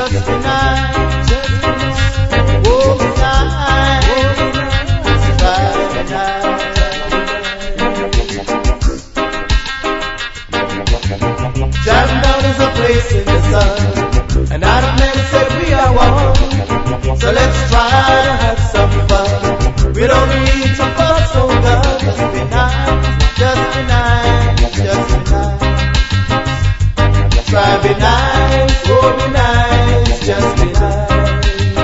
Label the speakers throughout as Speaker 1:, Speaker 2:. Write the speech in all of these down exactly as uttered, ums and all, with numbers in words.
Speaker 1: just be nice. Oh, be nice. Try to be nice. Jamdown is a place in the sun, and Adam never said we are one. So let's try to have some fun. We don't need to fuss, oh girl. Just be nice, just be nice, just be nice. Try to be nice, oh be nice, just be nice.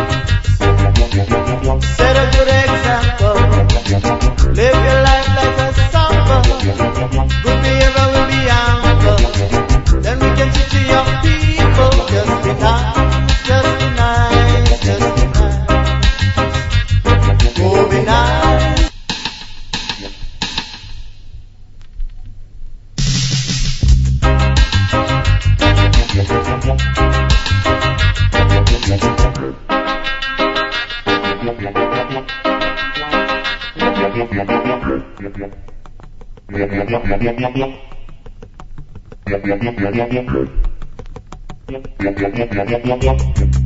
Speaker 1: Set a good example. Live your life like a sample. Good behavior will be ample. Then we can teach the young people. Just be nice, just be nice, just be nice. Oh be nice. Yep, yep, yep, yep, yep, yep.